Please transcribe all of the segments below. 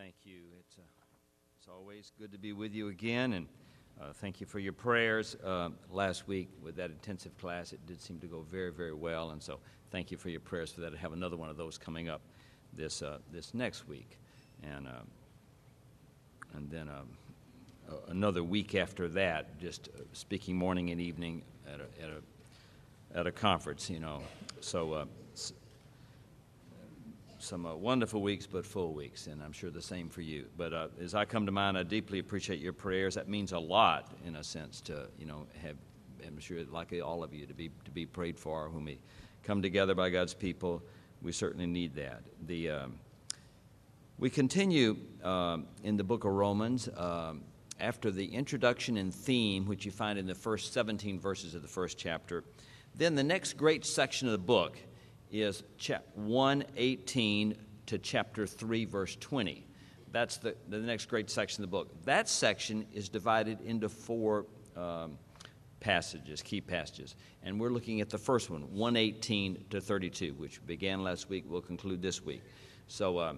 thank you. It's always good to be with you again, and thank you for your prayers. Last week with that intensive class, it did seem to go very, very well, and so thank you for your prayers for that. I have another one of those coming up this next week, and then another week after that, just speaking morning and evening at a conference, you know. So some wonderful weeks, but full weeks, and I'm sure the same for you. But as I come to mind, I deeply appreciate your prayers. That means a lot, in a sense, to have. I'm sure, like all of you, to be prayed for when we come together by God's people. We certainly need that. We continue in the book of Romans after the introduction and theme, which you find in the first 17 verses of the first chapter. Then the next great section of the book is 1:18 to chapter 3, verse 20. That's the next great section of the book. That section is divided into four passages, key passages. And we're looking at the first one, 1:18 to 32, which began last week, will conclude this week. So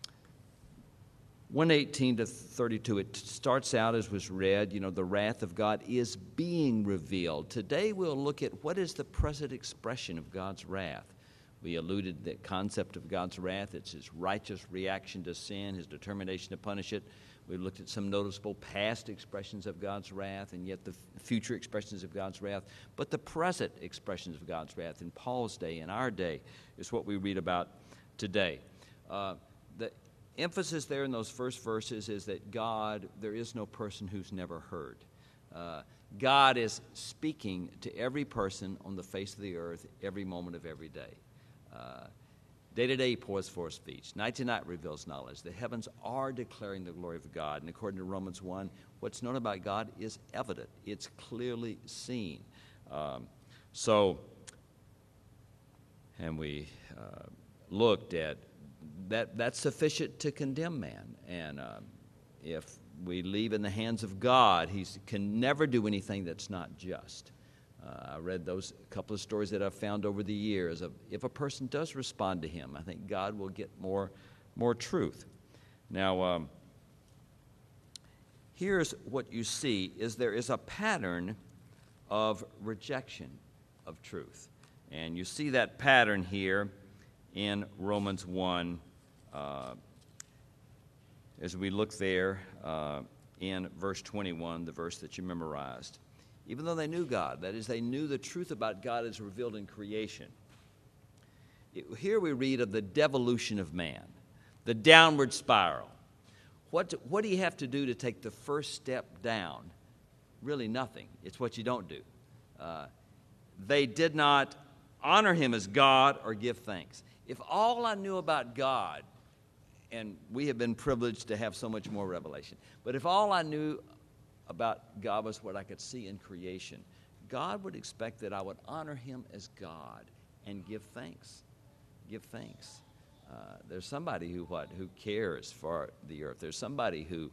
1:18 to 32, it starts out as was read, the wrath of God is being revealed. Today we'll look at what is the present expression of God's wrath. We alluded to the concept of God's wrath. It's his righteous reaction to sin, his determination to punish it. We looked at some noticeable past expressions of God's wrath and yet the future expressions of God's wrath. But the present expressions of God's wrath in Paul's day, in our day, is what we read about today. The emphasis there in those first verses is that God, there is no person who's never heard. God is speaking to every person on the face of the earth every moment of every day. Day to day pours forth speech. Night to night reveals knowledge. The heavens are declaring the glory of God. And according to Romans 1, what's known about God is evident. It's clearly seen. And we looked at that's sufficient to condemn man. And if we leave in the hands of God, he can never do anything that's not just. I read those couple of stories that I've found over the years of if a person does respond to him, I think God will get more truth. Now, here's what you see is there is a pattern of rejection of truth. And you see that pattern here in Romans 1 as we look there in verse 21, the verse that you memorized. Even though they knew God, that is, they knew the truth about God as revealed in creation. Here we read of the devolution of man, the downward spiral. What do you have to do to take the first step down? Really nothing. It's what you don't do. They did not honor him as God or give thanks. If all I knew about God, and we have been privileged to have so much more revelation, but if all I knew about God was what I could see in creation, God would expect that I would honor him as God and give thanks. Give thanks. There's somebody who cares for the earth. There's somebody who,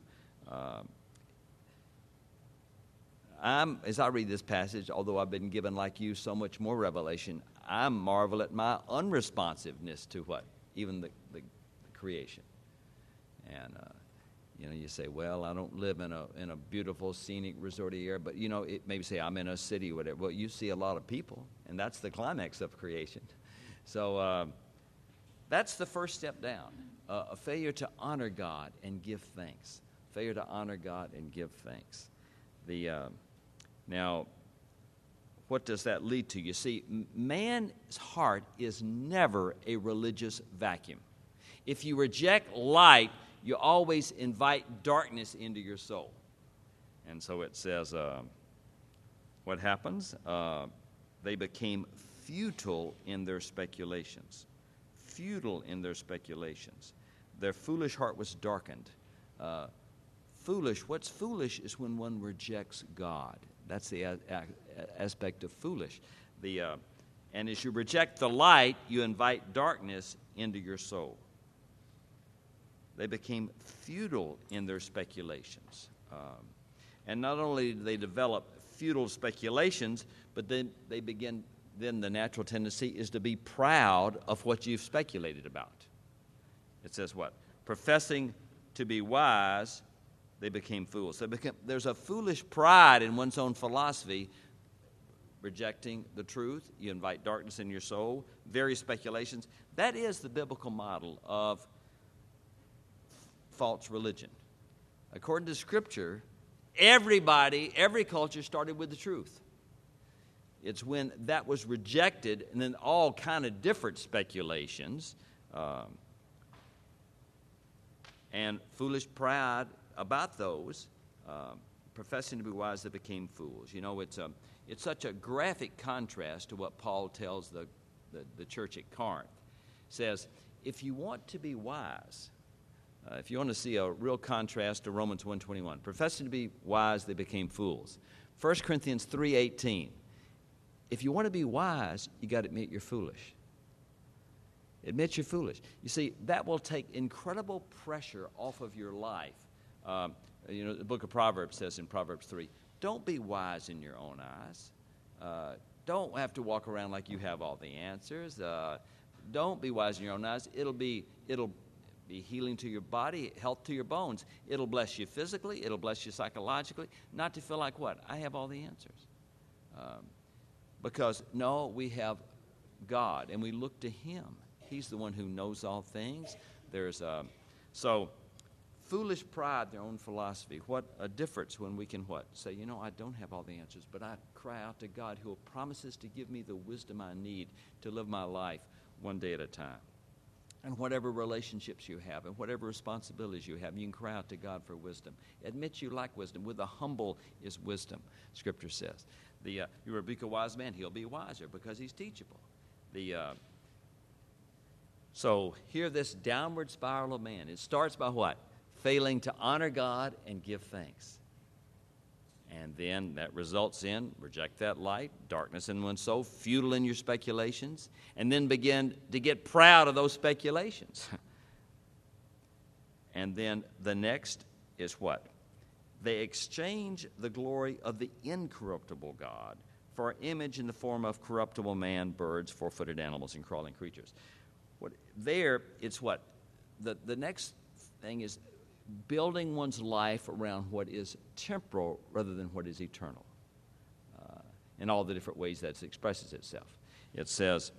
as I read this passage, although I've been given like you so much more revelation, I marvel at my unresponsiveness to what? Even the creation. And you say, well, I don't live in a beautiful, scenic, resorty area, but, it maybe say I'm in a city or whatever. Well, you see a lot of people, and that's the climax of creation. So that's the first step down, a failure to honor God and give thanks. Failure to honor God and give thanks. Now, what does that lead to? You see, man's heart is never a religious vacuum. If you reject light, you always invite darkness into your soul. And so it says, what happens? They became futile in their speculations. Futile in their speculations. Their foolish heart was darkened. What's foolish is when one rejects God. That's the aspect of foolish. And as you reject the light, you invite darkness into your soul. They became futile in their speculations. And not only did they develop futile speculations, but then the natural tendency is to be proud of what you've speculated about. It says what? Professing to be wise, they became fools. There's a foolish pride in one's own philosophy, rejecting the truth. You invite darkness in your soul, various speculations. That is the biblical model of false religion. According to Scripture, everybody, every culture started with the truth. It's when that was rejected, and then all kind of different speculations and foolish pride about those, professing to be wise, they became fools. You know, it's such a graphic contrast to what Paul tells the church at Corinth. He says, if you want to be wise, if you want to see a real contrast to Romans 1:21, professing to be wise, they became fools. 1 Corinthians 3:18, if you want to be wise, you got to admit you're foolish. Admit you're foolish. You see, that will take incredible pressure off of your life. You know, the book of Proverbs says in Proverbs 3, don't be wise in your own eyes. Don't have to walk around like you have all the answers. Don't be wise in your own eyes. It'll be healing to your body, health to your bones. It'll bless you physically. It'll bless you psychologically. Not to feel like what? I have all the answers. Because, no, we have God, and we look to Him. He's the one who knows all things. So foolish pride, their own philosophy. What a difference when we can what? Say, you know, I don't have all the answers, but I cry out to God who promises to give me the wisdom I need to live my life one day at a time. And whatever relationships you have and whatever responsibilities you have, you can cry out to God for wisdom. Admit you lack wisdom. With the humble is wisdom, Scripture says. You rebuke a wise man, he'll be wiser because he's teachable. So here, this downward spiral of man, it starts by what? Failing to honor God and give thanks. And then that results in, reject that light, darkness in one's soul, futile in your speculations, and then begin to get proud of those speculations. And then the next is what? They exchange the glory of the incorruptible God for an image in the form of corruptible man, birds, four-footed animals, and crawling creatures. It's what? The next thing is building one's life around what is temporal rather than what is eternal, in all the different ways that it expresses itself. It says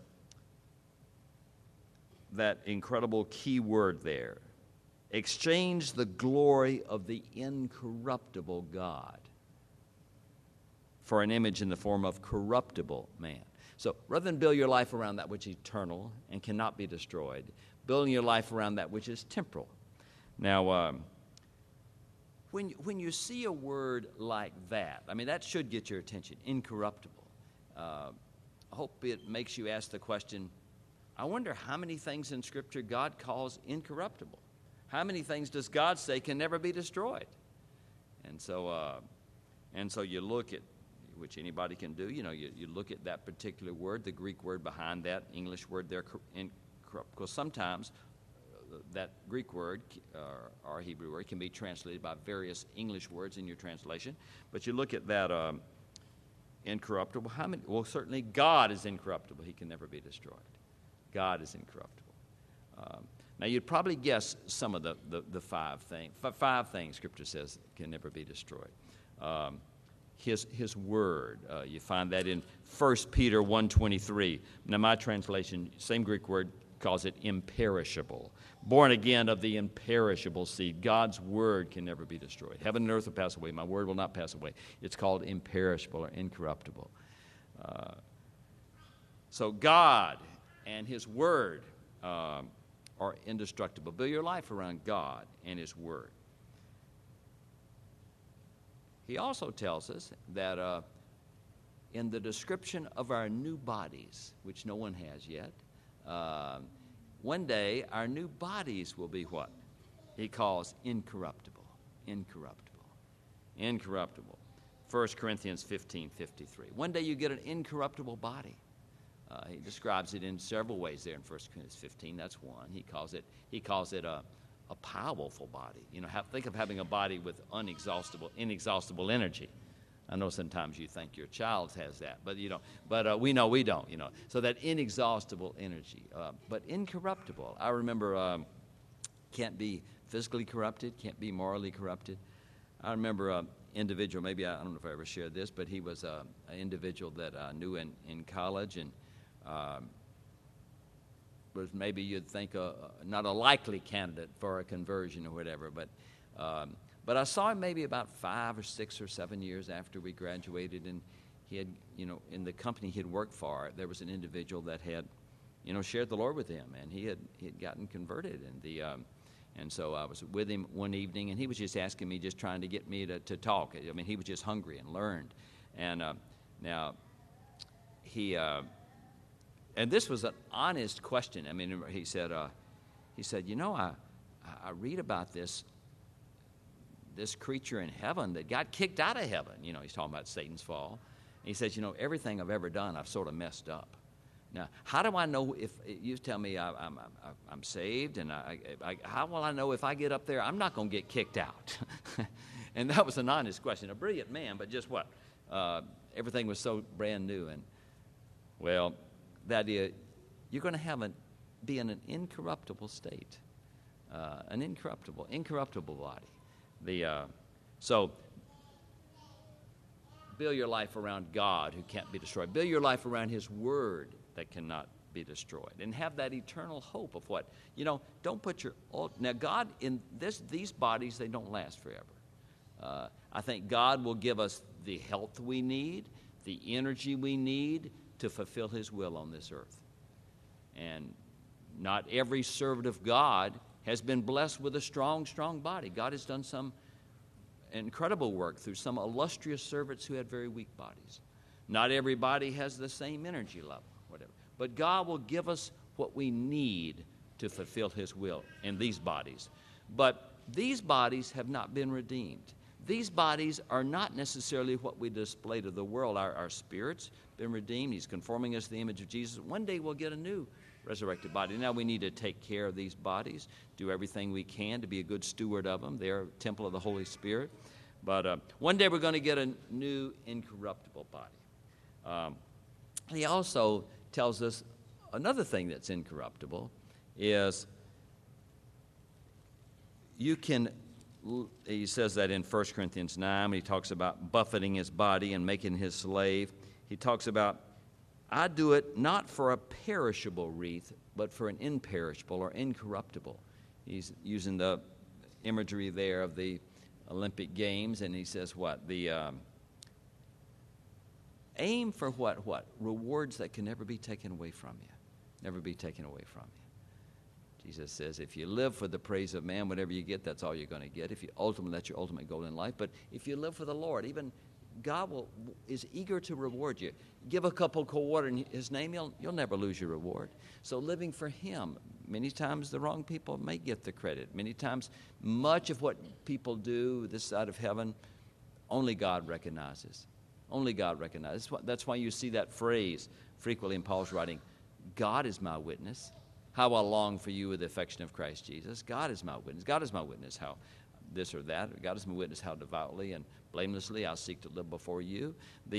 that incredible key word there, exchange the glory of the incorruptible God for an image in the form of corruptible man. So rather than build your life around that which is eternal and cannot be destroyed, building your life around that which is temporal. Now, when you see a word like that, I mean, that should get your attention, incorruptible. I hope it makes you ask the question, I wonder how many things in Scripture God calls incorruptible. How many things does God say can never be destroyed? And so you look at, which anybody can do, you know, you look at that particular word, the Greek word behind that English word there, incorruptible, because sometimes that Greek word or Hebrew word can be translated by various English words in your translation. But you look at that incorruptible, how many? Well, certainly God is incorruptible. He can never be destroyed. God is incorruptible. Now, you'd probably guess some of the five things Scripture says can never be destroyed. His word, you find that in 1 Peter 1:23. Now, my translation, same Greek word, calls it imperishable. Born again of the imperishable seed. God's word can never be destroyed. Heaven and earth will pass away. My word will not pass away. It's called imperishable or incorruptible. So God and His word are indestructible. Build your life around God and His word. He also tells us that in the description of our new bodies, which no one has yet, one day our new bodies will be what? He calls incorruptible. Incorruptible. Incorruptible. 1 Corinthians 15:53. One day you get an incorruptible body. He describes it in several ways there in 1 Corinthians 15. That's one. He calls it a powerful body. You know, think of having a body with inexhaustible energy. I know sometimes you think your child has that, but you know, we know we don't. You know, so that inexhaustible energy, but incorruptible. I remember can't be physically corrupted, can't be morally corrupted. I remember an individual, maybe I don't know if I ever shared this, but he was an individual that I knew in college, and was maybe you'd think not a likely candidate for a conversion or whatever, but I saw him maybe about 5 or 6 or 7 years after we graduated, and he had, in the company he had worked for, there was an individual that had, shared the Lord with him, and he had gotten converted, and so I was with him one evening, and he was just asking me, just trying to get me to talk. I mean, he was just hungry and learned, and now he. And this was an honest question. I mean, he said, I read about this creature in heaven that got kicked out of heaven. He's talking about Satan's fall. And he says, everything I've ever done, I've sort of messed up. Now, how do I know if you tell me I'm saved, and how will I know if I get up there I'm not going to get kicked out? And that was an honest question. A brilliant man, but just what? Everything was so brand new, and well. That is, you're going to be in an incorruptible state, an incorruptible body. So build your life around God who can't be destroyed. Build your life around His Word that cannot be destroyed, and have that eternal hope of what Don't put your now God in these bodies, they don't last forever. I think God will give us the health we need, the energy we need to fulfill His will on this earth. And not every servant of God has been blessed with a strong body. God has done some incredible work through some illustrious servants who had very weak bodies. Not everybody has the same energy level, whatever. But God will give us what we need to fulfill His will in these bodies. But these bodies have not been redeemed. These bodies are not necessarily what we display to the world. Our spirits been redeemed. He's conforming us to the image of Jesus. One day we'll get a new resurrected body. Now we need to take care of these bodies, do everything we can to be a good steward of them. They're a temple of the Holy Spirit. But one day we're going to get a new incorruptible body. He also tells us another thing that's incorruptible is you can. He says that in 1 Corinthians 9 when he talks about buffeting his body and making his slave. He talks about, I do it not for a perishable wreath, but for an imperishable or incorruptible. He's using the imagery there of the Olympic Games, and he says what? The aim for what? Rewards that can never be taken away from you. Never be taken away from you. Jesus says, if you live for the praise of man, whatever you get, that's all you're going to get. That's your ultimate goal in life. But if you live for the Lord, even God is eager to reward you. Give a couple of cold water in His name, you'll never lose your reward. So living for Him, many times the wrong people may get the credit. Many times, much of what people do this side of heaven, only God recognizes. Only God recognizes. That's why you see that phrase frequently in Paul's writing, God is my witness. How I long for you with the affection of Christ Jesus. God is my witness. God is my witness how this or that. God is my witness how devoutly and blamelessly I seek to live before you.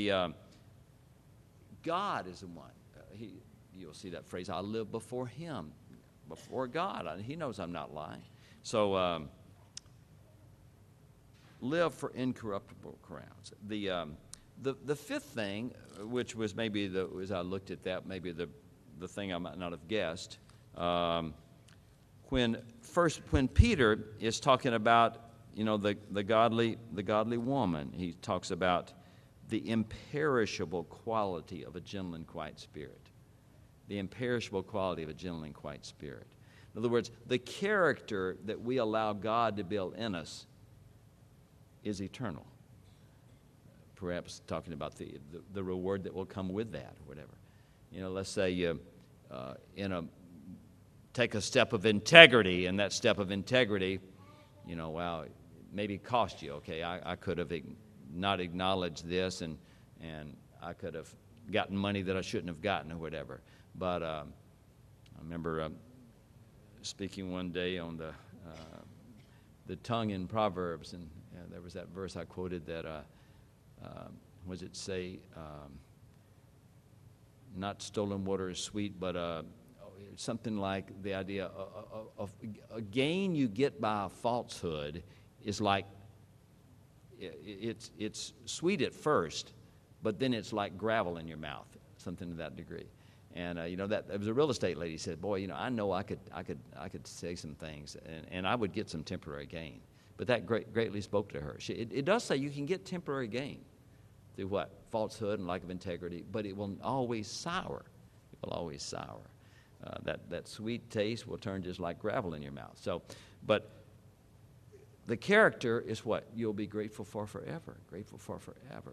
God is the one. You'll see that phrase, I live before Him, before God. He knows I'm not lying. So live for incorruptible crowns. The fifth thing, which was maybe as I looked at that, maybe the thing I might not have guessed, when Peter is talking about the godly woman, he talks about the imperishable quality of a gentle and quiet spirit. The imperishable quality of a gentle and quiet spirit. In other words, the character that we allow God to build in us is eternal. Perhaps talking about the reward that will come with that or whatever. Let's say you take a step of integrity, and that step of integrity, maybe cost you. Okay, I could have not acknowledged this, and I could have gotten money that I shouldn't have gotten or whatever. But I remember speaking one day on the tongue in Proverbs, and there was that verse I quoted that, was it say, not stolen water is sweet, but something like the idea of a gain you get by a falsehood is like, it's sweet at first, but then it's like gravel in your mouth, something to that degree. And that it was a real estate lady said, "Boy, I know I could say some things, and I would get some temporary gain." But that greatly spoke to her. It does say you can get temporary gain through what? Falsehood and lack of integrity, but it will always sour. It will always sour. That sweet taste will turn just like gravel in your mouth. So, but the character is what you'll be grateful for forever. Grateful for forever.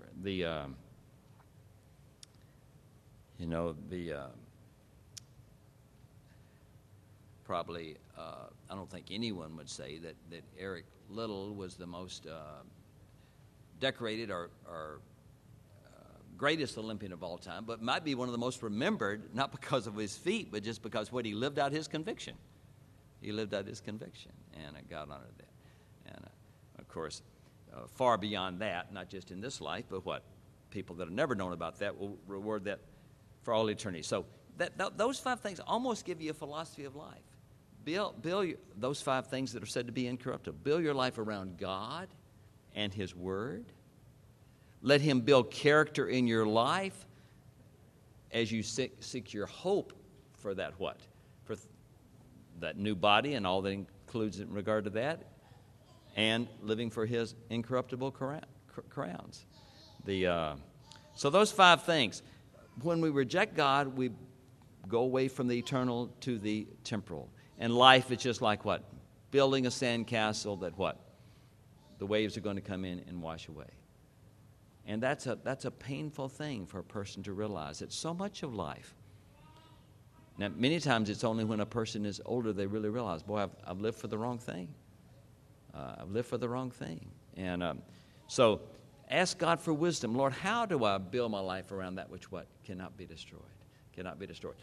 Probably, I don't think anyone would say that Eric Liddell was the most decorated or greatest Olympian of all time, but might be one of the most remembered, not because of his feat, but just because what he lived out his conviction. He lived out his conviction, and God honored that. And, of course, far beyond that, not just in this life, but what? People that have never known about that will reward that for all eternity. So those 5 things almost give you a philosophy of life. Build those 5 things that are said to be incorruptible. Build your life around God and His Word. Let Him build character in your life as you seek your hope for that what? For that new body and all that includes in regard to that, and living for His incorruptible crowns. So those 5 things. When we reject God, we go away from the eternal to the temporal. And life is just like what? Building a sandcastle that what? The waves are going to come in and wash away. And that's a painful thing for a person to realize. It's so much of life. Now, many times it's only when a person is older they really realize, boy, I've lived for the wrong thing. I've lived for the wrong thing. And so ask God for wisdom. Lord, how do I build my life around that which what? Cannot be destroyed. Cannot be destroyed.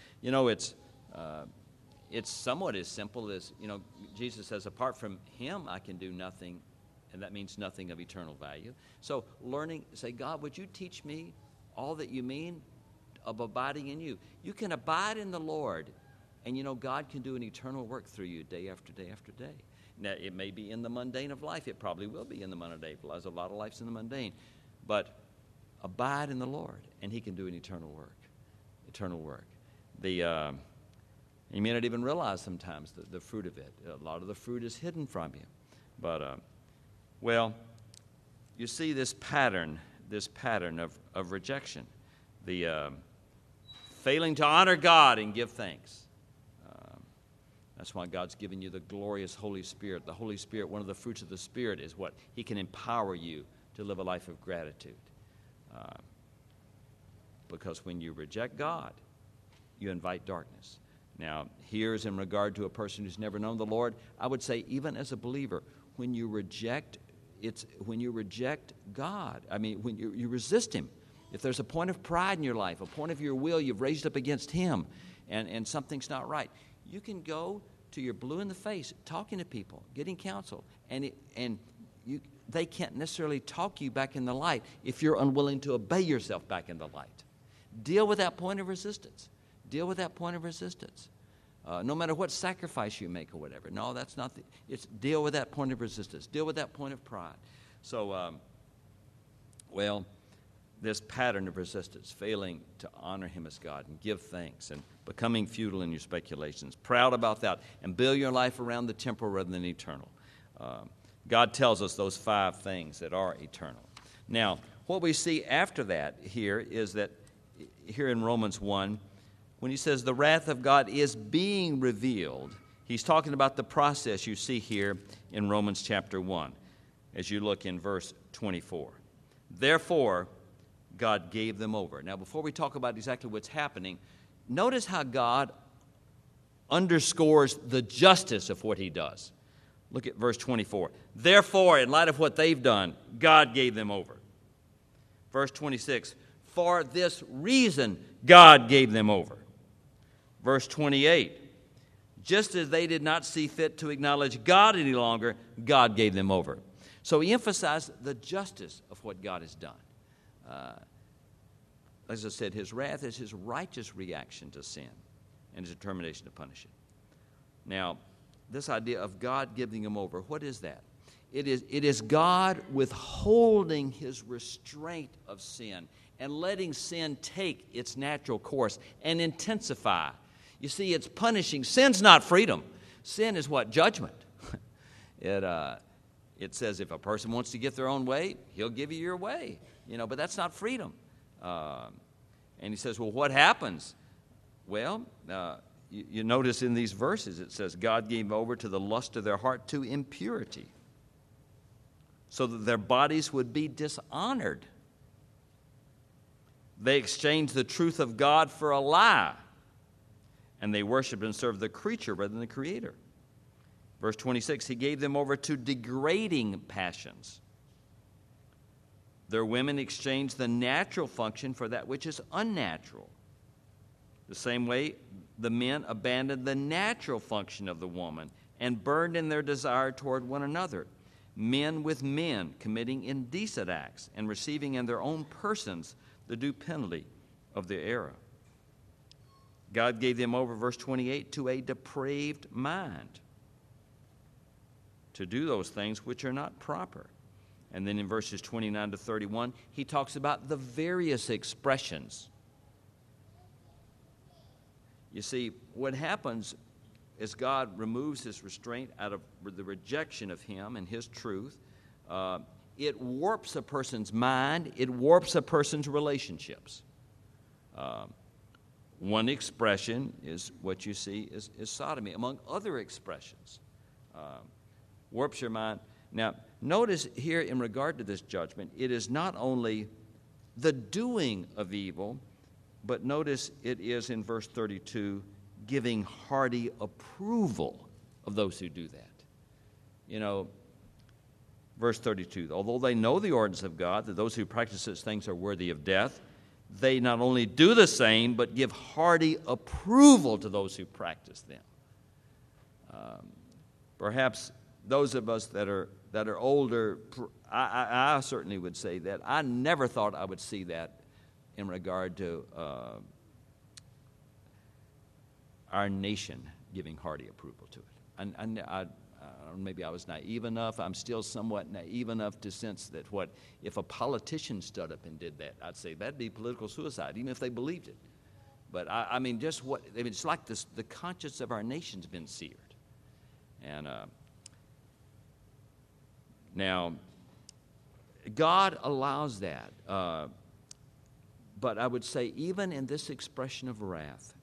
It's somewhat as simple as, Jesus says, apart from Him I can do nothing. And that means nothing of eternal value. So say, God, would you teach me all that you mean of abiding in you? You can abide in the Lord, and God can do an eternal work through you day after day after day. Now, it may be in the mundane of life. It probably will be in the mundane. There's a lot of lives in the mundane. But abide in the Lord, and He can do an eternal work. Eternal work. You may not even realize sometimes the fruit of it. A lot of the fruit is hidden from you. But you see this pattern of rejection, the failing to honor God and give thanks. That's why God's given you the glorious Holy Spirit. The Holy Spirit, one of the fruits of the Spirit is what? He can empower you to live a life of gratitude. Because when you reject God, you invite darkness. Now, here's in regard to a person who's never known the Lord. I would say even as a believer, when you reject God, when you resist Him, if there's a point of pride in your life, a point of your will you've raised up against Him, and something's not right, you can go to your blue in the face, talking to people, getting counsel, and they can't necessarily talk you back in the light if you're unwilling to obey yourself back in the light. Deal with that point of resistance. Deal with that point of resistance. No matter what sacrifice you make or whatever. No, that's not it's deal with that point of resistance. Deal with that point of pride. So, this pattern of resistance, failing to honor Him as God and give thanks and becoming futile in your speculations, proud about that, and build your life around the temporal rather than eternal. God tells us those 5 things that are eternal. Now, what we see after that here is that here in Romans 1, when he says the wrath of God is being revealed, he's talking about the process you see here in Romans chapter 1, as you look in verse 24. Therefore, God gave them over. Now, before we talk about exactly what's happening, notice how God underscores the justice of what He does. Look at verse 24. Therefore, in light of what they've done, God gave them over. Verse 26. For this reason, God gave them over. Verse 28. Just as they did not see fit to acknowledge God any longer, God gave them over. So he emphasized the justice of what God has done. As I said, His wrath is His righteous reaction to sin. and his determination to punish it. Now, this idea of God giving him over, what is that? It is God withholding his restraint of sin and letting sin take its natural course and intensify. You see, it's punishing. Sin's not freedom. Sin is what? Judgment. It says if a person wants to get their own way, he'll give you your way. But that's not freedom. And he says, well, what happens? Well, you notice in these verses it says God gave over to the lust of their heart to impurity, so that their bodies would be dishonored. They exchanged the truth of God for a lie, and they worshiped and served the creature rather than the Creator. Verse 26, he gave them over to degrading passions. Their women exchanged the natural function for that which is unnatural. The same way, the men abandoned the natural function of the woman and burned in their desire toward one another. Men with men committing indecent acts and receiving in their own persons the due penalty of their error. God gave them over, verse 28, to a depraved mind to do those things which are not proper. And then in verses 29 to 31, he talks about the various expressions. You see, what happens as God removes his restraint out of the rejection of him and his truth, it warps a person's mind, it warps a person's relationships. One expression is what you see is sodomy, among other expressions. Warps your mind. Now, notice here in regard to this judgment, it is not only the doing of evil, but notice it is in verse 32, giving hearty approval of those who do that. Verse 32, although they know the ordinance of God, that those who practice such things are worthy of death, they not only do the same, but give hearty approval to those who practice them. Perhaps those of us that are older, I certainly would say that. I never thought I would see that in regard to our nation giving hearty approval to it. Maybe I was naive enough. I'm still somewhat naive enough to sense that if a politician stood up and did that, I'd say that'd be political suicide, even if they believed it. But it's like the conscience of our nation's been seared. And now, God allows that. But I would say even in this expression of wrath,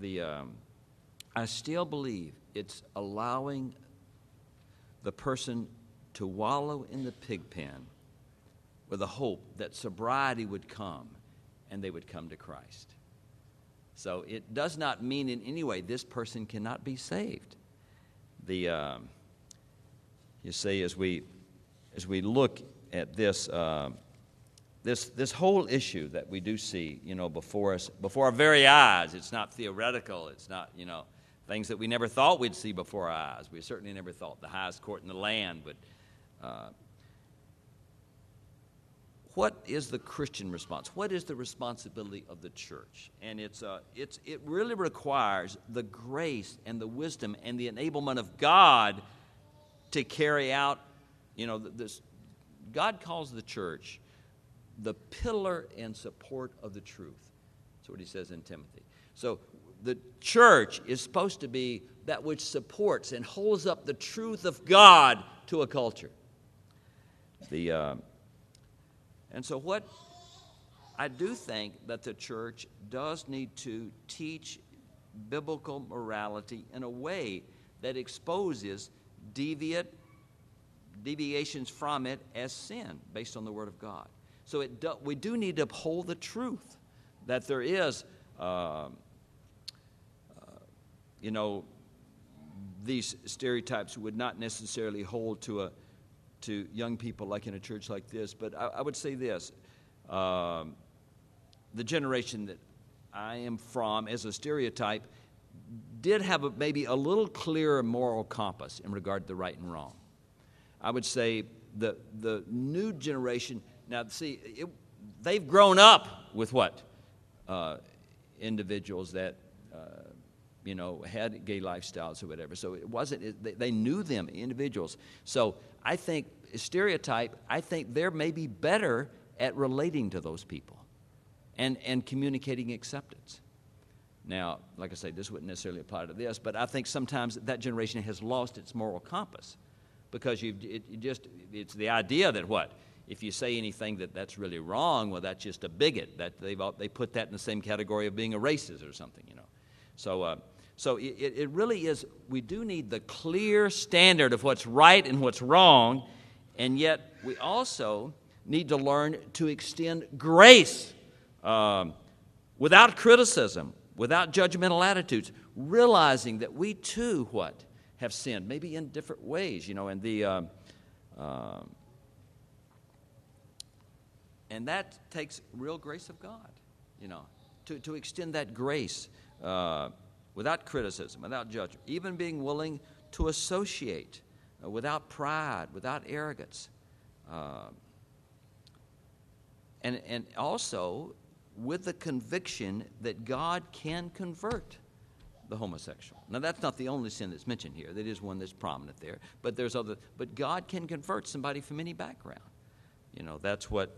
I still believe it's allowing the person to wallow in the pig pen with a hope that sobriety would come and they would come to Christ. So it does not mean in any way this person cannot be saved. You see, as we look at this whole issue that we do see, before us, before our very eyes, it's not theoretical. It's not, things that we never thought we'd see before our eyes. We certainly never thought the highest court in the land. But what is the Christian response? What is the responsibility of the church? And it really requires the grace and the wisdom and the enablement of God to carry out, this. God calls the church the pillar and support of the truth. That's what he says in Timothy. So the church is supposed to be that which supports and holds up the truth of God to a culture. And so what I do think that the church does need to teach biblical morality in a way that exposes deviations from it as sin based on the Word of God. So we do need to uphold the truth that there is, these stereotypes would not necessarily hold to young people like in a church like this. But I would say this, the generation that I am from as a stereotype did have maybe a little clearer moral compass in regard to the right and wrong. I would say the new generation, now see, they've grown up with what? Individuals that had gay lifestyles or whatever. So it wasn't, they knew them, individuals. So I think, stereotype, I think they're maybe better at relating to those people and communicating acceptance. Now, like I say, this wouldn't necessarily apply to this, but I think sometimes that generation has lost its moral compass because it's the idea that what? If you say anything that's really wrong, well, that's just a bigot. That they put that in the same category of being a racist or something, So it really is, we do need the clear standard of what's right and what's wrong, and yet we also need to learn to extend grace without criticism, without judgmental attitudes, realizing that we too, have sinned, maybe in different ways, and that takes real grace of God, to extend that grace without criticism, without judgment, even being willing to associate without pride, without arrogance, and also with the conviction that God can convert the homosexual. Now, that's not the only sin that's mentioned here. That is one that's prominent there. But there's other. But God can convert somebody from any background. That's what.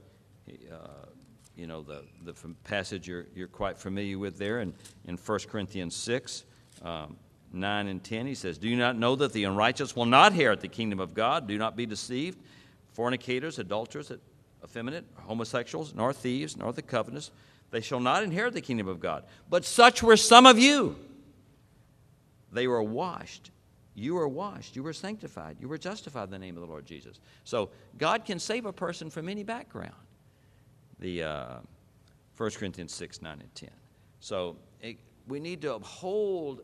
The passage you're quite familiar with there in 1 Corinthians 6, 9 and 10, he says, "Do you not know that the unrighteous will not inherit the kingdom of God? Do not be deceived. Fornicators, adulterers, effeminate, homosexuals, nor thieves, nor the covetous, they shall not inherit the kingdom of God. But such were some of you. They were washed. You were washed. You were sanctified. You were justified in the name of the Lord Jesus." So God can save a person from any background. The 1 Corinthians 6, 9, and 10. So we need to uphold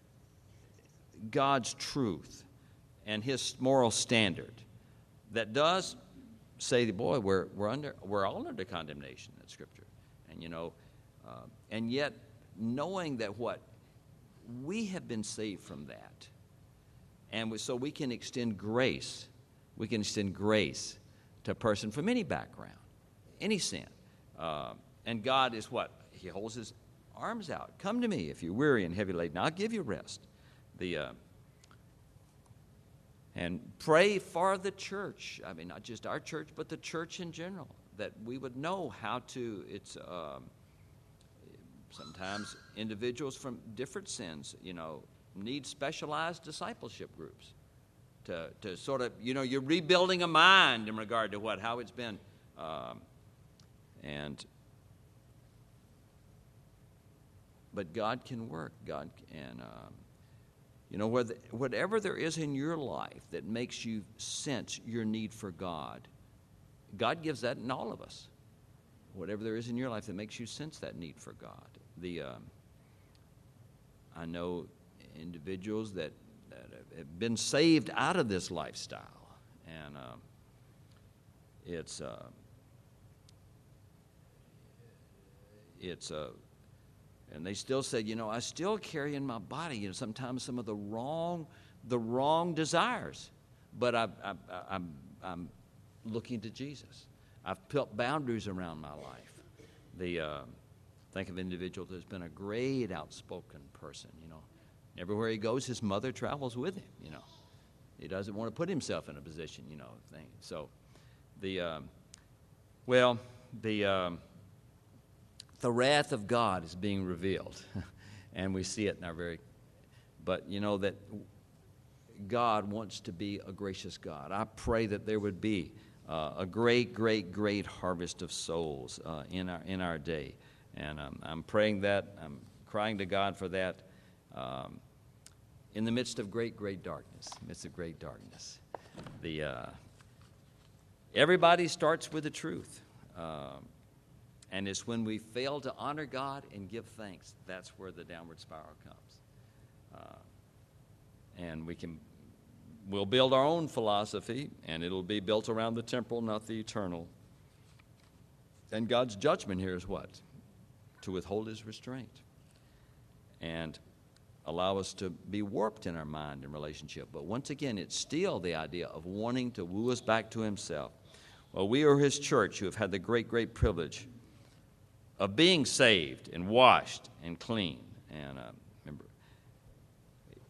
God's truth and His moral standard that does say, boy, we're all under condemnation in Scripture, and yet knowing that we have been saved from that, and so we can extend grace. We can extend grace to a person from any background, any sin. And God is what? He holds His arms out. Come to me if you're weary and heavy laden. I'll give you rest. And pray for the church. I mean, not just our church, but the church in general, that we would know how to. It's sometimes individuals from different sins, need specialized discipleship groups to sort of, you're rebuilding a mind in regard to how it's been. But God can work. God can, whatever there is in your life that makes you sense your need for God, God gives that in all of us. Whatever there is in your life that makes you sense that need for God. I know individuals that have been saved out of this lifestyle, and and they still said, I still carry in my body, sometimes some of the wrong desires, but I'm looking to Jesus. I've put boundaries around my life. Think of an individual that's been a great outspoken person. Everywhere he goes, his mother travels with him. He doesn't want to put himself in a position, thing. So, the wrath of God is being revealed, and we see it in our but that God wants to be a gracious God. I pray that there would be a great, great, great harvest of souls in our day, and I'm praying that. I'm crying to God for that. In the midst of great, great darkness, everybody starts with the truth. And it's when we fail to honor God and give thanks, that's where the downward spiral comes. And we'll build our own philosophy, and it'll be built around the temporal, not the eternal. And God's judgment here is what? To withhold His restraint and allow us to be warped in our mind and relationship. But once again, it's still the idea of wanting to woo us back to Himself. Well, we are His church who have had the great, great privilege of being saved and washed and clean. And remember,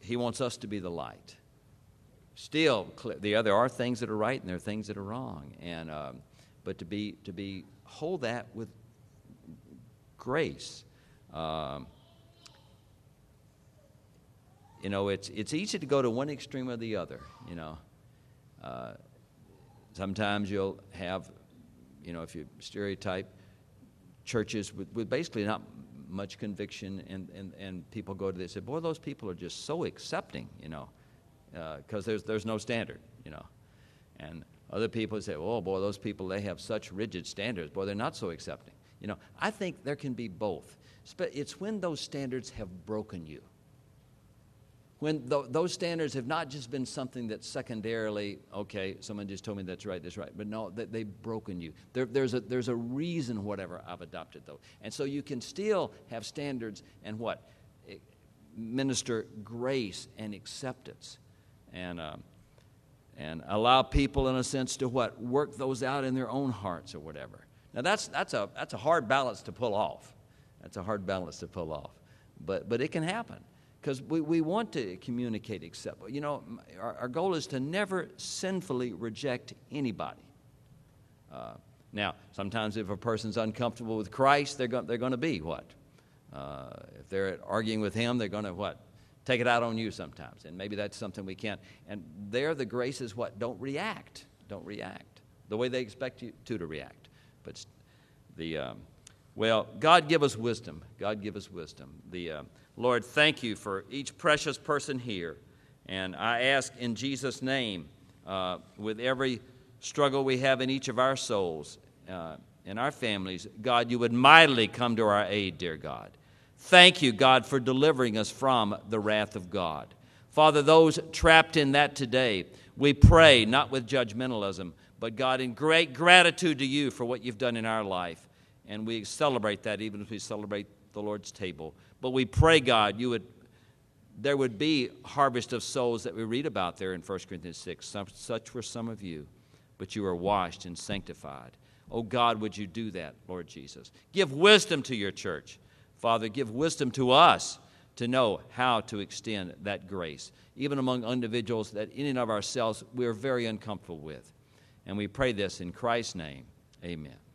He wants us to be the light. Still, there are things that are right and there are things that are wrong, and but to hold that with grace. It's easy to go to one extreme or the other. Sometimes you'll have, if you stereotype churches with basically not much conviction, and people go to this and say, boy, those people are just so accepting, because there's no standard, and other people say, oh boy, those people, they have such rigid standards, boy, they're not so accepting. I think there can be both. It's when those standards have broken you, when those standards have not just been something that's secondarily, okay, someone just told me that's right, but no, they've broken you. There's a reason, whatever, I've adopted those. And so you can still have standards and minister grace and acceptance, and allow people, in a sense, to work those out in their own hearts or whatever. Now that's a hard balance to pull off. That's a hard balance to pull off, but it can happen. Because we want to communicate, accept. Our goal is to never sinfully reject anybody. Now, sometimes if a person's uncomfortable with Christ, they're going to be what? If they're arguing with Him, they're going to what? Take it out on you sometimes. And maybe that's something we can't. And there the grace is what? Don't react. Don't react the way they expect you to react. But God give us wisdom. God give us wisdom. Lord, thank you for each precious person here. And I ask in Jesus' name, with every struggle we have in each of our souls, in our families, God, you would mightily come to our aid, dear God. Thank you, God, for delivering us from the wrath of God. Father, those trapped in that today, we pray, not with judgmentalism, but God, in great gratitude to you for what you've done in our life. And we celebrate that even as we celebrate the Lord's table. But we pray, God, there would be harvest of souls that we read about there in 1 Corinthians 6. Such were some of you, but you are washed and sanctified. Oh, God, would you do that, Lord Jesus? Give wisdom to your church. Father, give wisdom to us to know how to extend that grace, even among individuals that in and of ourselves we are very uncomfortable with. And we pray this in Christ's name. Amen.